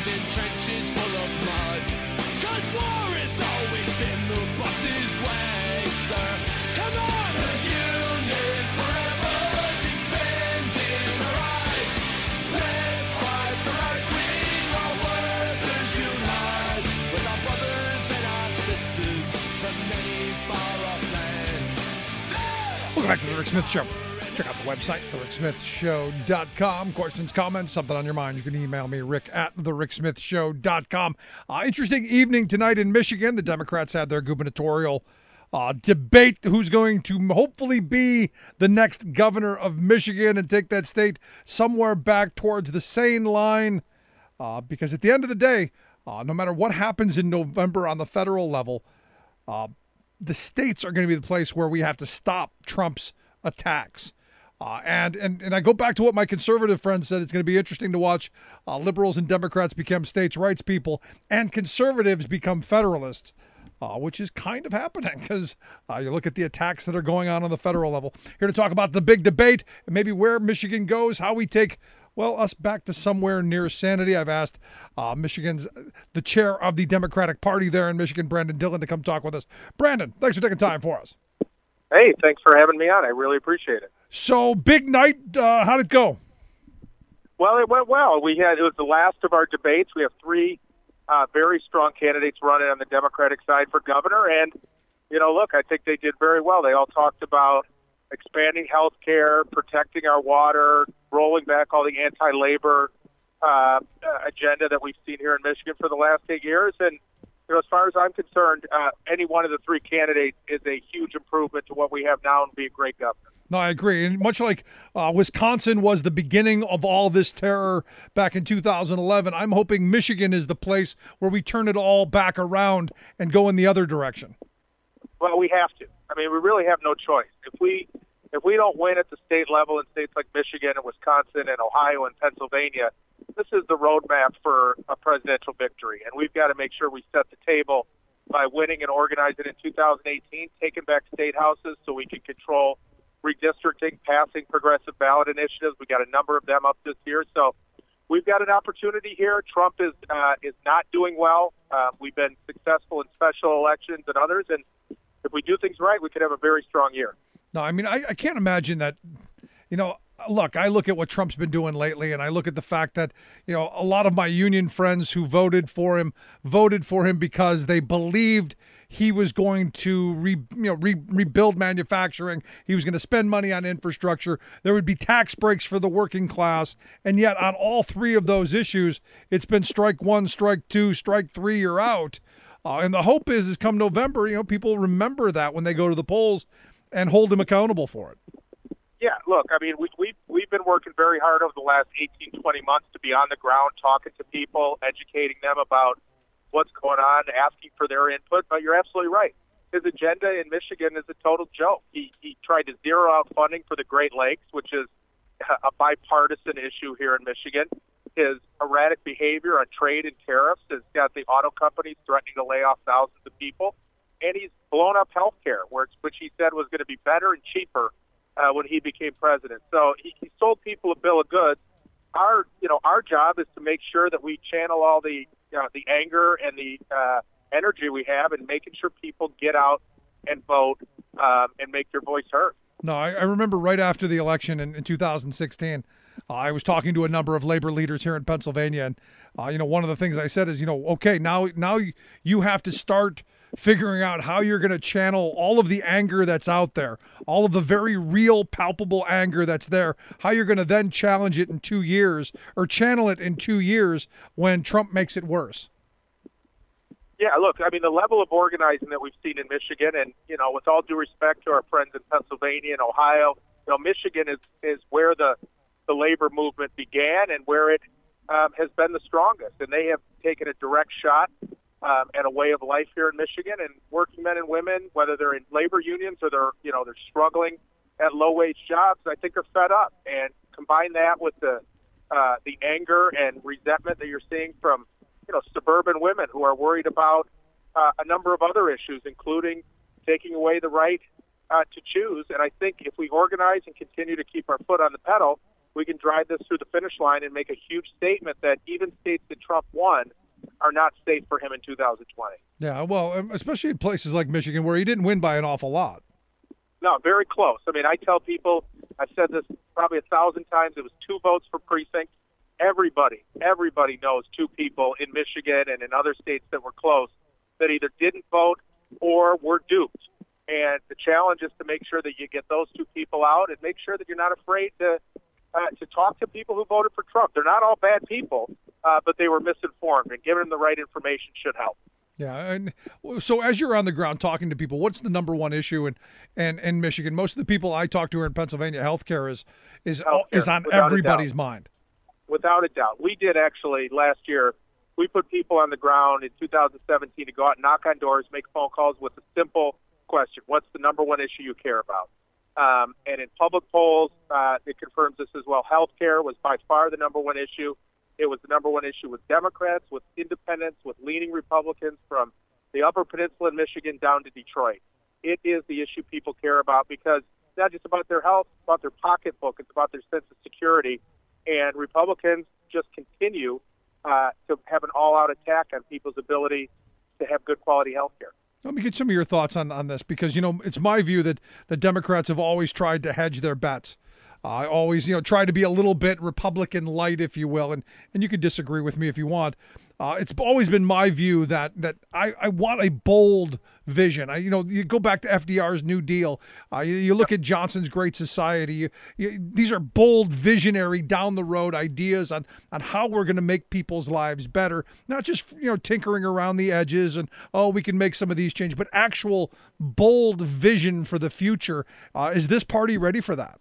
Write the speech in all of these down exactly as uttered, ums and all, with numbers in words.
trains in trenches full of mud. Cause war has always been the boss's way, sir. Come on! The union forever defending our rights. Let's fight the right wing, our workers unite. With our brothers and our sisters from many far-off lands. Welcome back to The Rick Smith Show. Check out the website, the rick smith show dot com. Questions, comments, something on your mind, you can email me, rick at the rick smith show dot com. Uh, interesting evening tonight in Michigan. The Democrats had their gubernatorial uh, debate who's going to hopefully be the next governor of Michigan and take that state somewhere back towards the sane line. Uh, because at the end of the day, uh, no matter what happens in November on the federal level, uh, the states are going to be the place where we have to stop Trump's attacks. Uh, and, and and I go back to what my conservative friend said. It's going to be interesting to watch uh, liberals and Democrats become states' rights people and conservatives become federalists, uh, which is kind of happening because uh, you look at the attacks that are going on on the federal level. Here to talk about the big debate and maybe where Michigan goes, how we take, well, us back to somewhere near sanity. I've asked uh, Michigan's, the chair of the Democratic Party there in Michigan, Brandon Dillon, to come talk with us. Brandon, thanks for taking time for us. Hey, thanks for having me on. I really appreciate it. So, big night. Uh, how'd it go? Well, it went well. We had it was the last of our debates. We have three uh, very strong candidates running on the Democratic side for governor, and you know, look, I think they did very well. They all talked about expanding health care, protecting our water, rolling back all the anti-labor uh, agenda that we've seen here in Michigan for the last eight years, and. You know, as far as I'm concerned, uh, any one of the three candidates is a huge improvement to what we have now and be a great governor. No, I agree. And much like uh, Wisconsin was the beginning of all this terror back in two thousand eleven, I'm hoping Michigan is the place where we turn it all back around and go in the other direction. Well, we have to. I mean, we really have no choice. If we if we don't win at the state level in states like Michigan and Wisconsin and Ohio and Pennsylvania, this is the roadmap for a presidential victory, and we've got to make sure we set the table by winning and organizing in two thousand eighteen, taking back state houses so we can control redistricting, passing progressive ballot initiatives. We got a number of them up this year, so we've got an opportunity here. Trump is uh, is not doing well. Uh, we've been successful in special elections and others, and if we do things right, we could have a very strong year. No, I mean, I, I can't imagine that, you know, look, I look at what Trump's been doing lately, and I look at the fact that, you know, a lot of my union friends who voted for him voted for him because they believed he was going to re, you know, re, rebuild manufacturing. He was going to spend money on infrastructure. There would be tax breaks for the working class. And yet on all three of those issues, it's been strike one, strike two, strike three, you're out. Uh, and the hope is, is come November, you know, people remember that when they go to the polls and hold him accountable for it. Yeah, look, I mean, we, we've, we've been working very hard over the last eighteen, twenty months to be on the ground, talking to people, educating them about what's going on, asking for their input. But you're absolutely right. His agenda in Michigan is a total joke. He, he tried to zero out funding for the Great Lakes, which is a bipartisan issue here in Michigan. His erratic behavior on trade and tariffs has got the auto companies threatening to lay off thousands of people. And he's blown up health care, which he said was going to be better and cheaper Uh, when he became president. So he, he sold people a bill of goods. Our, you know, our job is to make sure that we channel all the, you know, the anger and the uh, energy we have and making sure people get out and vote um, and make their voice heard. No, I, I remember right after the election in, in two thousand sixteen, uh, I was talking to a number of labor leaders here in Pennsylvania, and uh, you know, one of the things I said is, you know, okay, now now you have to start figuring out how you're going to channel all of the anger that's out there, all of the very real, palpable anger that's there, how you're going to then challenge it in two years or channel it in two years when Trump makes it worse. Yeah, look, I mean, the level of organizing that we've seen in Michigan, and, you know, with all due respect to our friends in Pennsylvania and Ohio, you know, Michigan is, is where the, the labor movement began and where it um, has been the strongest. And they have taken a direct shot Um, and a way of life here in Michigan, and working men and women, whether they're in labor unions or they're, you know, they're struggling at low-wage jobs, I think are fed up. And combine that with the uh, the anger and resentment that you're seeing from, you know, suburban women who are worried about uh, a number of other issues, including taking away the right uh, to choose. And I think if we organize and continue to keep our foot on the pedal, we can drive this through the finish line and make a huge statement that even states that Trump won are not safe for him in two thousand twenty. Yeah, well, especially in places like Michigan where he didn't win by an awful lot. No, very close. I mean, I tell people, I've said this probably a thousand times, it was two votes per precinct. Everybody, everybody knows two people in Michigan and in other states that were close that either didn't vote or were duped. And the challenge is to make sure that you get those two people out and make sure that you're not afraid to uh, to talk to people who voted for Trump. They're not all bad people, uh, but they were misinformed, and giving them the right information should help. Yeah, and so as you're on the ground talking to people, what's the number one issue in in, in Michigan? Most of the people I talk to here in Pennsylvania, healthcare is is Healthcare, is on without a everybody's doubt. mind. Without a doubt. We did actually last year. We put people on the ground in two thousand seventeen to go out and knock on doors, make phone calls with a simple question: what's the number one issue you care about? Um, and in public polls, uh, it confirms this as well. Healthcare was by far the number one issue. It was the number one issue with Democrats, with independents, with leaning Republicans from the Upper Peninsula in Michigan down to Detroit. It is the issue people care about because it's not just about their health, it's about their pocketbook, it's about their sense of security. And Republicans just continue uh, to have an all-out attack on people's ability to have good quality health care. Let me get some of your thoughts on, on this because, you know, it's my view that the Democrats have always tried to hedge their bets. I uh, always, you know, try to be a little bit Republican light, if you will, and, and you can disagree with me if you want. Uh, it's always been my view that that I, I want a bold vision. I, you know, you go back to F D R's New Deal. Uh, you, you look at Johnson's Great Society. You, you, these are bold, visionary, down the road ideas on on how we're going to make people's lives better. Not just you know tinkering around the edges and oh we can make some of these changes, but actual bold vision for the future. Uh, is this party ready for that?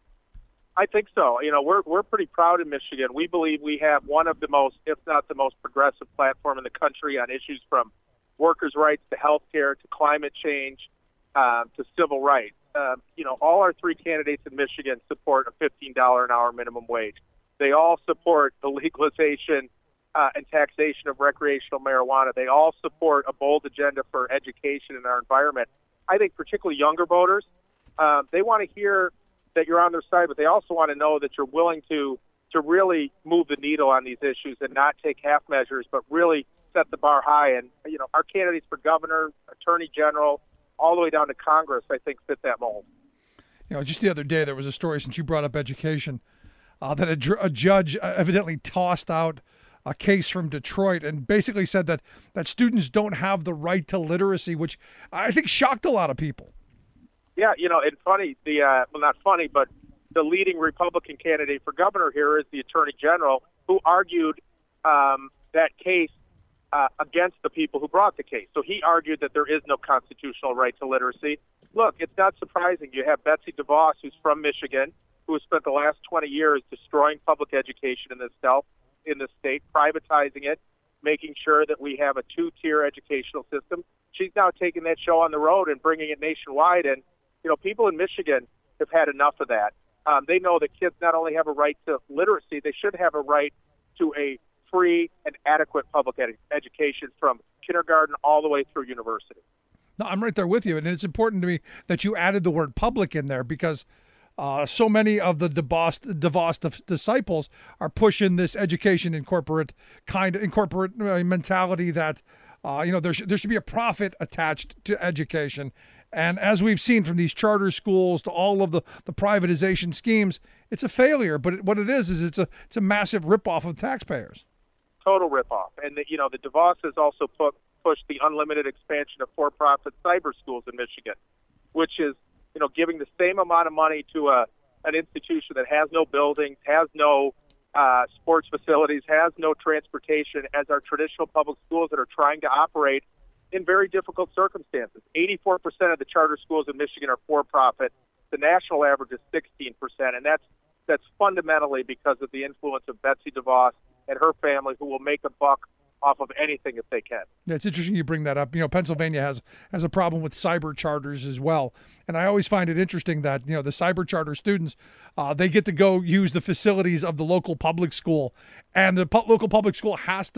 I think so. You know, we're we're pretty proud in Michigan. We believe we have one of the most, if not the most progressive platform in the country on issues from workers' rights to health care to climate change uh, to civil rights. Uh, you know, all our three candidates in Michigan support a fifteen dollars an hour minimum wage. They all support the legalization uh, and taxation of recreational marijuana. They all support a bold agenda for education in our environment. I think particularly younger voters, uh, they want to hear that you're on their side, but they also want to know that you're willing to to really move the needle on these issues and not take half measures, but really set the bar high. And, you know, our candidates for governor, attorney general, all the way down to Congress, I think, fit that mold. You know, just the other day there was a story, since you brought up education, uh, that a, dr- a judge evidently tossed out a case from Detroit and basically said that, that students don't have the right to literacy, which I think shocked a lot of people. Yeah, you know, it's funny, the uh, well, not funny, but the leading Republican candidate for governor here is the attorney general who argued um, that case uh, against the people who brought the case. So he argued that there is no constitutional right to literacy. Look, it's not surprising. You have Betsy DeVos, who's from Michigan, who has spent the last twenty years destroying public education in this state, in this state, privatizing it, making sure that we have a two-tier educational system. She's now taking that show on the road and bringing it nationwide. And you know, people in Michigan have had enough of that. Um, they know that kids not only have a right to literacy, they should have a right to a free and adequate public ed- education from kindergarten all the way through university. No, I'm right there with you. And it's important to me that you added the word public in there because uh, so many of the DeVos, DeVos disciples are pushing this education in corporate kind of in corporate mentality that, uh, you know, there, sh- there should be a profit attached to education. And as we've seen from these charter schools to all of the, the privatization schemes, it's a failure. But it, what it is is it's a it's a massive ripoff of taxpayers. Total ripoff. And the, you know the DeVos has also put, pushed the unlimited expansion of for-profit cyber schools in Michigan, which is you know giving the same amount of money to a an institution that has no buildings, has no uh, sports facilities, has no transportation as our traditional public schools that are trying to operate in very difficult circumstances. eighty-four percent of the charter schools in Michigan are for-profit. The national average is sixteen percent, and that's that's fundamentally because of the influence of Betsy DeVos and her family, who will make a buck off of anything if they can. Yeah, it's interesting you bring that up. You know, Pennsylvania has has a problem with cyber charters as well, and I always find it interesting that you know the cyber charter students uh, they get to go use the facilities of the local public school, and the pu- local public school has to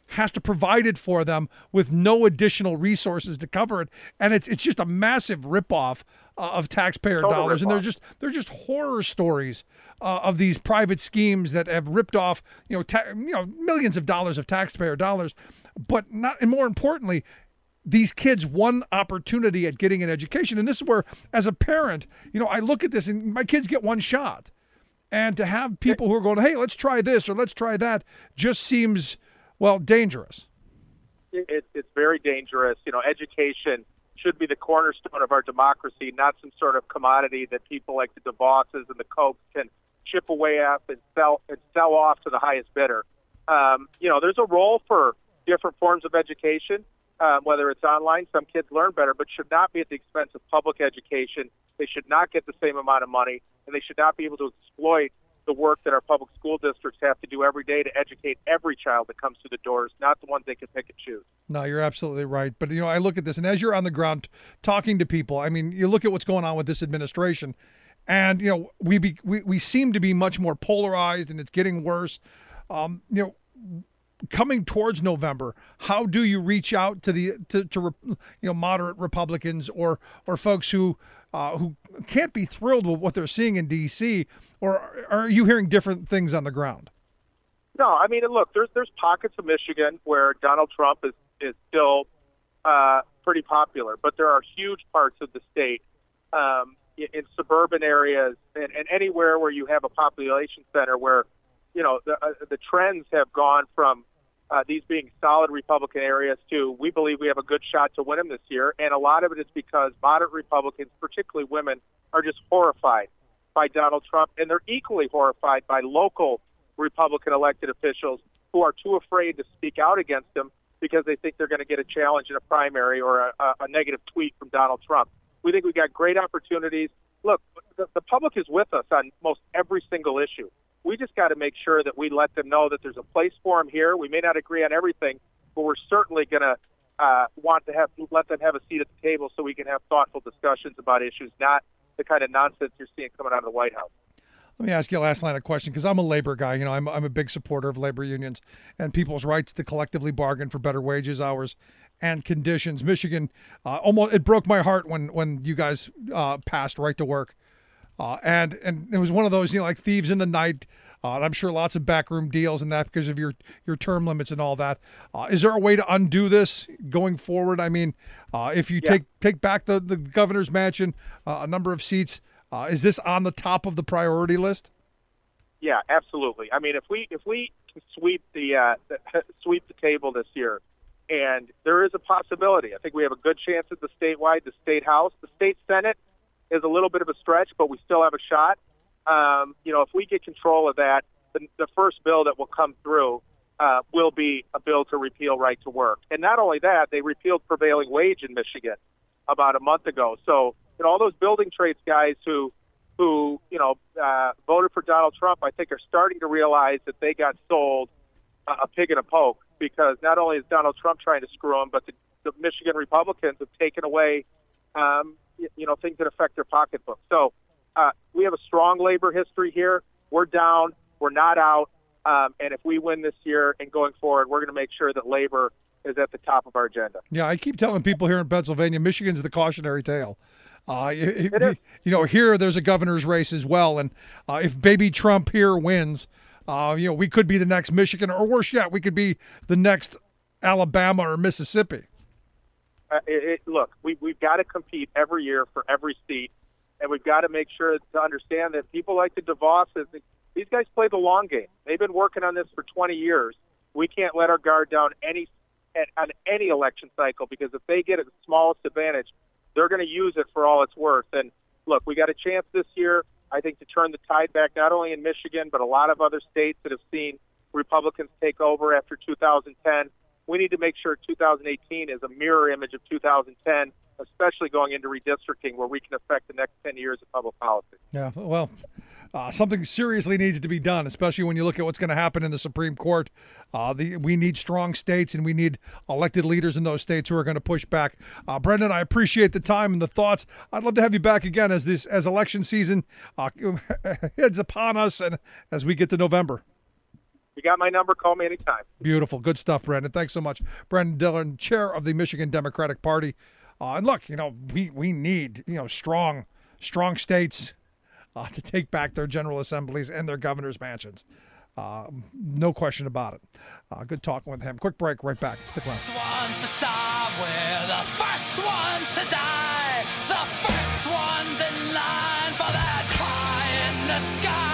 has to provide it for them with no additional resources to cover it, and it's it's just a massive ripoff uh, of taxpayer Total dollars. And rip-off. they're just they're just horror stories uh, of these private schemes that have ripped off you know ta- you know millions of dollars of taxpayer dollars, but not and more importantly, these kids one opportunity at getting an education. And this is where, as a parent, you know, I look at this and my kids get one shot. And to have people who are going, hey, let's try this or let's try that, just seems, well, dangerous. It, it's very dangerous. You know, education should be the cornerstone of our democracy, not some sort of commodity that people like the DeVosses and the Kochs can chip away at and sell and sell off to the highest bidder. Um, you know, there's a role for different forms of education, um, whether it's online. Some kids learn better, but should not be at the expense of public education. They should not get the same amount of money, and they should not be able to exploit the work that our public school districts have to do every day to educate every child that comes through the doors, not the ones they can pick and choose. No, you're absolutely right. But, you know, I look at this, and as you're on the ground talking to people, I mean, you look at what's going on with this administration, and, you know, we be, we, we seem to be much more polarized, and it's getting worse. Um, you know, coming towards November, how do you reach out to the to, to you know moderate Republicans or or folks who uh, who can't be thrilled with what they're seeing in D C, or are you hearing different things on the ground? No, I mean, look, there's there's pockets of Michigan where Donald Trump is is still uh, pretty popular, but there are huge parts of the state um, in, in suburban areas and, and anywhere where you have a population center where you know the uh, the trends have gone from Uh, these being solid Republican areas, too. We believe we have a good shot to win them this year, and a lot of it is because moderate Republicans, particularly women, are just horrified by Donald Trump, and they're equally horrified by local Republican elected officials who are too afraid to speak out against him because they think they're going to get a challenge in a primary or a, a, a negative tweet from Donald Trump. We think we've got great opportunities. Look, the, the public is with us on most every single issue. We just got to make sure that we let them know that there's a place for them here. We may not agree on everything, but we're certainly going to uh, want to have let them have a seat at the table so we can have thoughtful discussions about issues, not the kind of nonsense you're seeing coming out of the White House. Let me ask you a last line of question, because I'm a labor guy. You know, I'm I'm a big supporter of labor unions and people's rights to collectively bargain for better wages, hours, and conditions. Michigan, uh, almost it broke my heart when when you guys uh, passed right to work. Uh, and and it was one of those, you know, like thieves in the night. Uh, and I'm sure lots of backroom deals and that because of your, your term limits and all that. Uh, is there a way to undo this going forward? I mean, uh, if you Yeah. take take back the, the governor's mansion, uh, a number of seats, uh, is this on the top of the priority list? Yeah, absolutely. I mean, if we if we can sweep the, uh, the sweep the table this year, and there is a possibility. I think we have a good chance at the statewide, the state house, the state senate is a little bit of a stretch, but we still have a shot. Um, you know, if we get control of that, the, the first bill that will come through uh, will be a bill to repeal right to work. And not only that, they repealed prevailing wage in Michigan about a month ago. So, you know, all those building trades guys who, who you know, uh, voted for Donald Trump, I think are starting to realize that they got sold a, a pig in a poke, because not only is Donald Trump trying to screw them, but the, the Michigan Republicans have taken away um, you know, things that affect their pocketbook. So uh, we have a strong labor history here. We're down. We're not out. Um, and if we win this year and going forward, we're going to make sure that labor is at the top of our agenda. Yeah, I keep telling people here in Pennsylvania, Michigan's the cautionary tale. Uh, it, It is. You know, here there's a governor's race as well. And uh, if baby Trump here wins, uh, you know, we could be the next Michigan, or worse yet, we could be the next Alabama or Mississippi. Uh, it, it, look, we, we've got to compete every year for every seat, and we've got to make sure to understand that people like the DeVosses, these guys play the long game. They've been working on this for twenty years. We can't let our guard down any on any election cycle, because if they get the smallest advantage, they're going to use it for all it's worth. And look, we got a chance this year, I think, to turn the tide back, not only in Michigan, but a lot of other states that have seen Republicans take over after two thousand ten. We need to make sure two thousand eighteen is a mirror image of two thousand ten, especially going into redistricting, where we can affect the next ten years of public policy. Yeah, well, uh, something seriously needs to be done, especially when you look at what's going to happen in the Supreme Court. Uh, the, we need strong states, and we need elected leaders in those states who are going to push back. Uh, Brendan, I appreciate the time and the thoughts. I'd love to have you back again as this as election season uh, heads upon us and as we get to November. You got my number. Call me anytime. Beautiful. Good stuff, Brandon. Thanks so much. Brandon Dillon, chair of the Michigan Democratic Party. Uh, and look, you know, we, we need, you know, strong, strong states uh, to take back their general assemblies and their governor's mansions. Uh, no question about it. Uh, good talking with him. Quick break, right back. Stick around. First ones to starve, we're the first ones to die. The first ones in line for that pie in the sky.